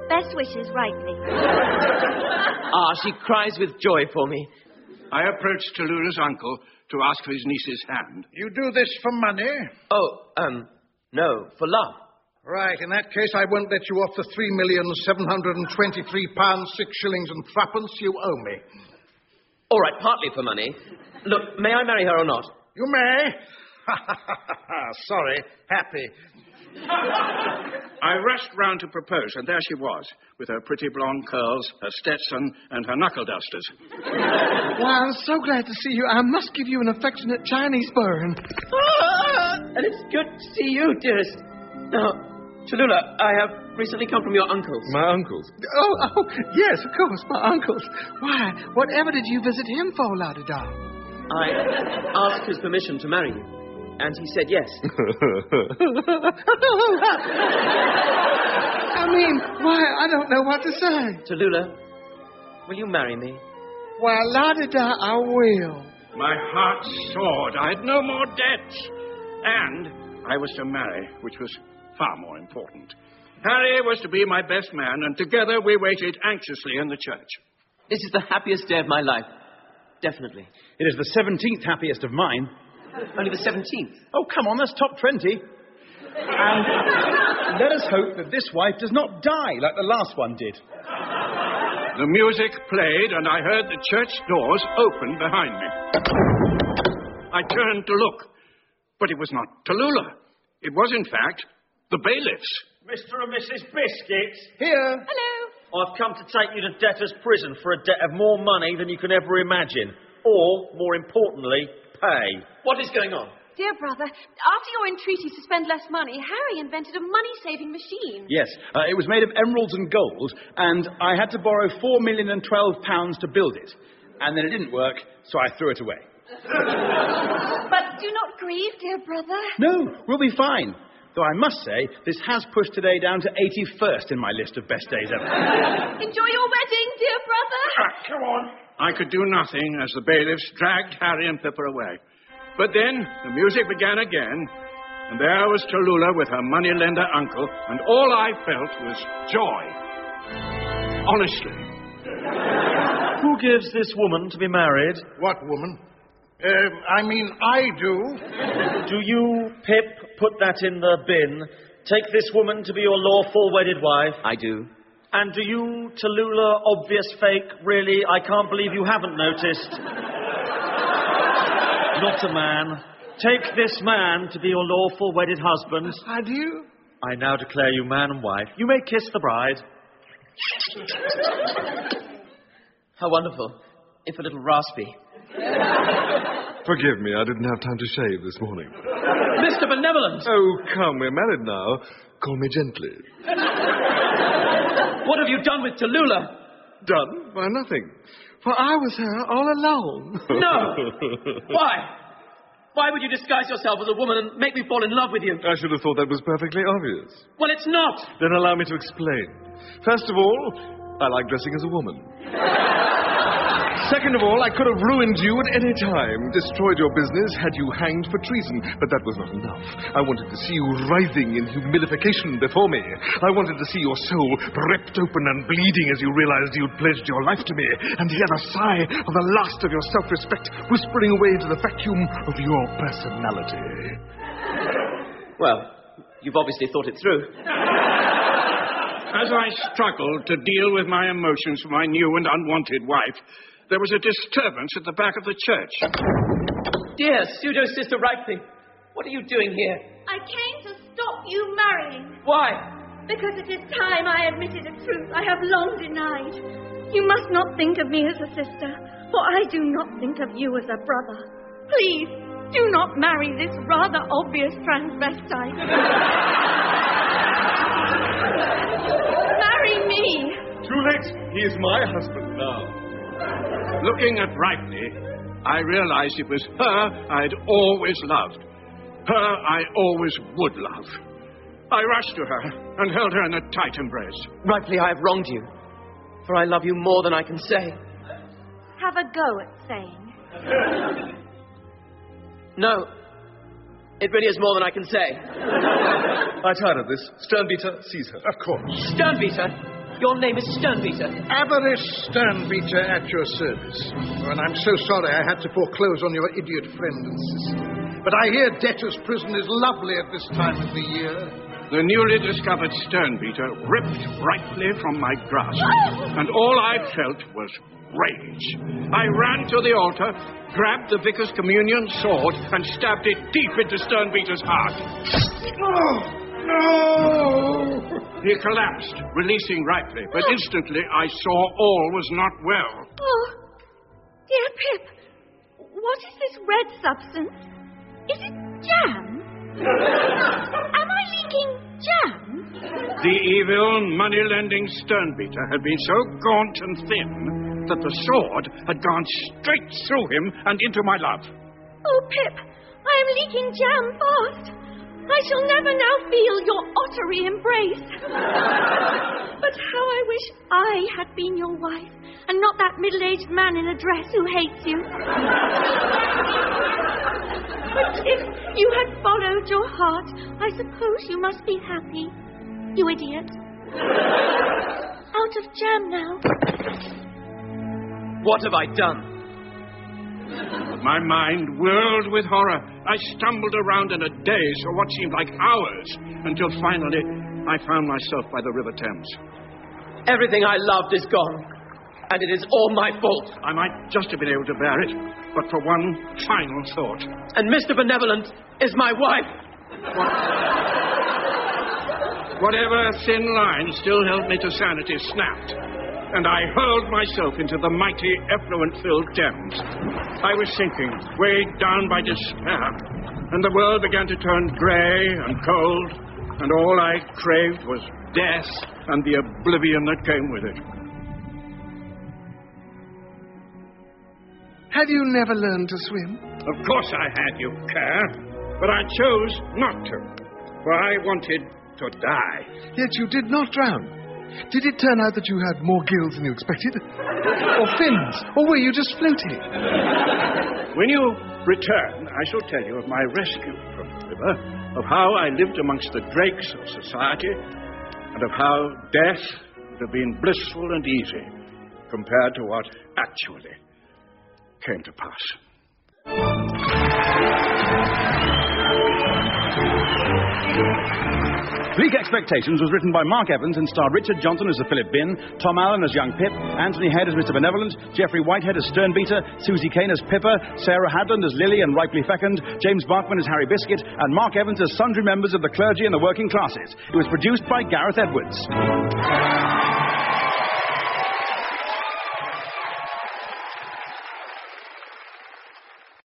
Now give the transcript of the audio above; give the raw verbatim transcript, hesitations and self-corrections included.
Best wishes, Rightly. Ah, she cries with joy for me. I approached Tallulah's uncle to ask for his niece's hand. You do this for money? Oh, um, no, for love. Right, in that case, I won't let you off the three million seven hundred and twenty-three pounds, six shillings and threepence you owe me. All right, partly for money. Look, may I marry her or not? You may. Sorry, happy. I rushed round to propose, and there she was, with her pretty blonde curls, her Stetson, and her knuckle dusters. Why, I'm so glad to see you. I must give you an affectionate Chinese burn. Ah, and it's good to see you, dearest. Now, Tallulah, I have recently come from your uncle's. My uncle's? Oh, oh, yes, of course, my uncle's. Why, whatever did you visit him for, La Di Da? I asked his permission to marry you, and he said yes. I mean, why, I don't know what to say. Tallulah, will you marry me? Why, La Di Da, I will. My heart soared. I had no more debts. And I was to marry, which was far more important. Harry was to be my best man, and together we waited anxiously in the church. This is the happiest day of my life. Definitely. It is the seventeenth happiest of mine. Only the seventeenth. Oh, come on, that's top twenty. And let us hope that this wife does not die like the last one did. The music played, and I heard the church doors open behind me. I turned to look, but it was not Tallulah. It was, in fact, the bailiffs. Mister and Missus Biscuits. Here. Hello. I've come to take you to debtor's prison for a debt of more money than you can ever imagine. Or, more importantly, pay. What is going on? Dear brother, after your entreaties to spend less money, Harry invented a money-saving machine. Yes, uh, it was made of emeralds and gold, and I had to borrow four million and twelve pounds to build it. And then it didn't work, so I threw it away. But do not grieve, dear brother. No, we'll be fine. Though I must say, this has pushed today down to eighty-first in my list of best days ever. Enjoy your wedding, dear brother. Ah, come on. I could do nothing as the bailiffs dragged Harry and Pippa away. But then the music began again, and there was Tallulah with her moneylender uncle, and all I felt was joy. Honestly. Who gives this woman to be married? What woman? Uh, I mean, I do. Do you, Pip, put that in the bin? Take this woman to be your lawful wedded wife? I do. And do you, Tallulah, obvious fake, really? I can't believe you haven't noticed. Not a man. Take this man to be your lawful wedded husband. I do. I now declare you man and wife. You may kiss the bride. How wonderful, if a little raspy. Forgive me, I didn't have time to shave this morning. Mister Benevolent! Oh, come, we're married now. Call me gently. What have you done with Tallulah? Done? Why, nothing. For I was her all along. No! Why? Why would you disguise yourself as a woman and make me fall in love with you? I should have thought that was perfectly obvious. Well, it's not. Then allow me to explain. First of all, I like dressing as a woman. Second of all, I could have ruined you at any time, destroyed your business, had you hanged for treason. But that was not enough. I wanted to see you writhing in humiliation before me. I wanted to see your soul ripped open and bleeding as you realized you'd pledged your life to me, and hear the sigh of the last of your self-respect whispering away into the vacuum of your personality. Well, you've obviously thought it through. As I struggled to deal with my emotions for my new and unwanted wife, there was a disturbance at the back of the church. Dear pseudo-sister Rightly, what are you doing here? I came to stop you marrying. Why? Because it is time I admitted a truth I have long denied. You must not think of me as a sister, for I do not think of you as a brother. Please, do not marry this rather obvious transvestite. Marry me. Too late. He is my husband now. Looking at Rightly, I realized it was her I'd always loved. Her I always would love. I rushed to her and held her in a tight embrace. Rightly, I have wronged you, for I love you more than I can say. Have a go at saying. No, it really is more than I can say. I tired of this. Sternbeater, seize her. Of course. Sternbeater? Your name is Sternbeater. Avarice Sternbeater at your service. Oh, and I'm so sorry I had to foreclose on your idiot friend and sister. But I hear debtor's prison is lovely at this time of the year. The newly discovered Sternbeater ripped rightly from my grasp, and all I felt was rage. I ran to the altar, grabbed the vicar's communion sword, and stabbed it deep into Sternbeater's heart. Oh, no! He collapsed, releasing rightly, but instantly I saw all was not well. Oh, dear Pip, what is this red substance? Is it jam? Am I leaking jam? The evil, money-lending Sternbeater had been so gaunt and thin that the sword had gone straight through him and into my love. Oh, Pip, I am leaking jam fast. I shall never now feel your ottery embrace. But how I wish I had been your wife, and not that middle-aged man in a dress who hates you. But if you had followed your heart, I suppose you must be happy, you idiot. Out of jam now. What have I done? My mind whirled with horror. I stumbled around in a daze for what seemed like hours, until finally I found myself by the River Thames. Everything I loved is gone, and it is all my fault. I might just have been able to bear it, but for one final thought. And Mister Benevolent is my wife. What? Whatever thin line still held me to sanity snapped, and I hurled myself into the mighty, effluent-filled Thames. I was sinking, weighed down by despair, and the world began to turn grey and cold, and all I craved was death and the oblivion that came with it. Have you never learned to swim? Of course I had, you cur, but I chose not to, for I wanted to die. Yet you did not drown. Did it turn out that you had more gills than you expected? Or fins? Or were you just floating? When you return, I shall tell you of my rescue from the river, of how I lived amongst the drakes of society, and of how death would have been blissful and easy compared to what actually came to pass. Bleak Expectations was written by Mark Evans and starred Richard Johnson as Sir Philip Bin, Tom Allen as young Pip, Anthony Head as Mister Benevolent, Geoffrey Whitehead as Sternbeater, Susie Kane as Pippa, Sarah Hadland as Lily and Ripley Fecund, James Barkman as Harry Biscuit, and Mark Evans as sundry members of the clergy and the working classes. It was produced by Gareth Edwards.